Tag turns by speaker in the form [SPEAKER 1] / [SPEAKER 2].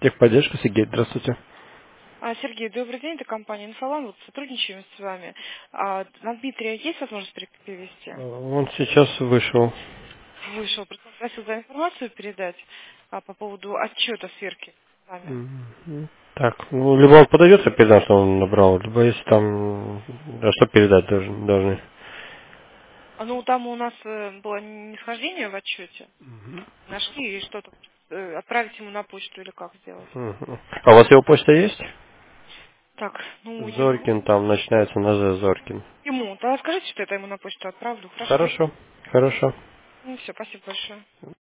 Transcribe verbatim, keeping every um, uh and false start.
[SPEAKER 1] Техподдержка, Сергей, здравствуйте.
[SPEAKER 2] А, Сергей, добрый день, это компания «Инфолан», вот сотрудничаем с вами. А, на Дмитрия есть возможность пере- перевести?
[SPEAKER 1] Э, Он сейчас вышел.
[SPEAKER 2] Вышел, просто просил за информацию передать а, по поводу отчета сверки с вами.
[SPEAKER 1] Мгм. Так, ну, либо он подойдет, я передам, что он набрал, либо если там, а что передать должен- должны.
[SPEAKER 2] А, ну, там у нас э, было нисхождение в отчете. Нашли и что-то э, отправить ему на почту или как сделать.
[SPEAKER 1] Мгм. А у вас его почта есть?
[SPEAKER 2] Так, ну, ему,
[SPEAKER 1] Зоркин, там начинается на З, Зоркин.
[SPEAKER 2] ему, да, скажите, что это ему на почту отправлю, хорошо?
[SPEAKER 1] Хорошо, хорошо.
[SPEAKER 2] Ну, все, спасибо большое.